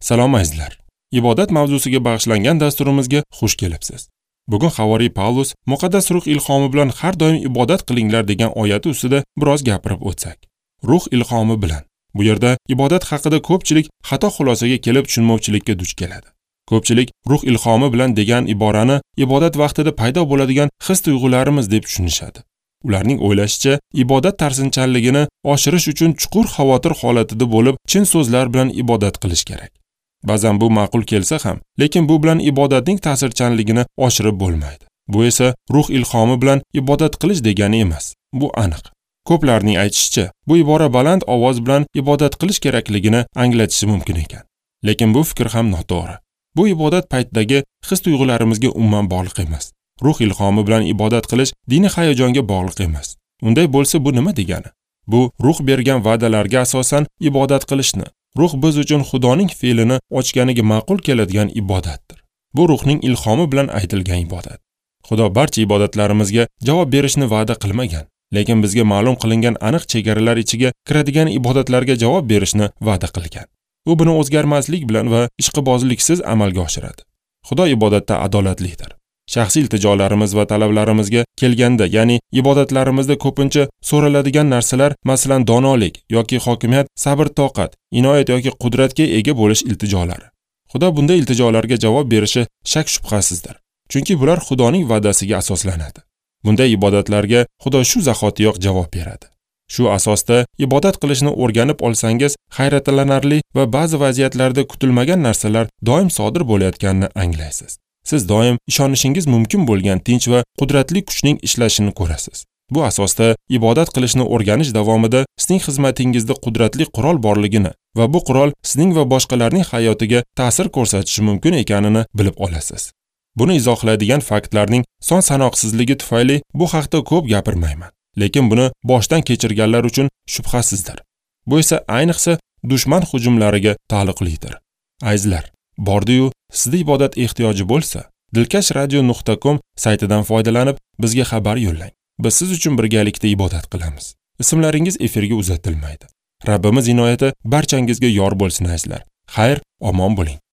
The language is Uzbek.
Salom azizlar. Ibodat mavzusiga bag'ishlangan dasturimizga xush kelibsiz. Bugun Havoriy Pavlus muqaddas ruh ilhomi bilan har doim ibodat qilinglar degan oyati ustida biroz gapirib o'tsak. Ruh ilhomi bilan. Bu yerda ibodat haqida ko'pchilik xato xulosaga kelib tushunmovchilikka duch keladi. Ko'pchilik ruh ilhomi bilan degan iborani ibodat vaqtida paydo bo'ladigan his-tuyg'ularimiz deb tushunishadi. Ularning o'ylashicha, ibodat ta'sirchanligini oshirish uchun chuqur xavotir holatida bo'lib, chin so'zlar bilan ibodat qilish kerak. Ba'zan bu ma'qul kelsa ham, lekin bu bilan ibodatning ta'sirchanligini oshirib bo'lmaydi. Bu esa ruh ilhomi bilan ibodat qilish degani emas. Bu aniq. Ko'plarning aytishicha, bu ibora baland ovoz bilan ibodat qilish kerakligini anglatishi mumkin ekan. Lekin bu fikr ham noto'g'ri. Bu ibodat paytidagi his-tuyg'ularimizga umuman bog'liq emas. Ruh ilhomi bilan ibodat qilish diniy hayajonga bog'liq emas. Unday bo'lsa bu nima degani? Bu ruh bergan va'dalarga asosan ibodat qilishni, ruh biz uchun Xudoning fe'lini ochganiga ma'qul keladigan ibodatdir. Bu ruhning ilhomi bilan aytilgan ibodat. Xudo barcha ibodatlarimizga javob berishni va'da qilmagan, lekin bizga ma'lum qilingan aniq chegaralar ichiga kiradigan ibodatlarga javob berishni va'da qilgan. U buni o'zgarmaslik bilan va ishqibozliksiz amalga oshiradi. Xudo ibodatda adolatlidir. Shaxsiy iltijolarimiz va talablarimizga kelganda, ya'ni ibodatlarimizda ko'pincha so'raladigan narsalar, masalan, donolik yoki hokimiyat, sabr-toqat, inoyat yoki qudratga ega bo'lish iltijolari. Xudo bunday iltijolarga javob berishi shak shubhasizdir. Chunki bular Xudoning va'dasiga asoslanadi. Bunday ibodatlarga Xudo shu zahotiyoq javob beradi. Shu asosda ibodat qilishni o'rganib olsangiz, hayratlanarli va ba'zi vaziyatlarda kutilmagan narsalar doim sodir bo'layotganini anglaysiz. Siz doim ishonishingiz mumkin bo'lgan tinch va qudratli kuchning ishlashini ko'rasiz. Bu asosda ibodat qilishni o'rganish davomida sizning xizmatingizda qudratli qurol borligini va bu qurol sizning va boshqalarning hayotiga ta'sir ko'rsatishi mumkin ekanini bilib olasiz. Buni izohlaydigan faktlarning son sanoqsizligi tufayli bu haqda ko'p gapirmayman. Lekin buni boshdan kechirganlar uchun shubhasizdir. Bu esa ayniqsa dushman hujumlariga taalluqlidir. Azizlar, bordi-yu, sizda ibodat ehtiyoji bo'lsa, dilkashradio.com saytidan foydalanib bizga xabar yo'llang. Biz siz uchun birgalikda ibodat qilamiz. Ismlaringiz efirga uzatilmaydi. Rabbimiz inoyati barchangizga yor bo'lsin azizlar. Xayr, omon bo'ling.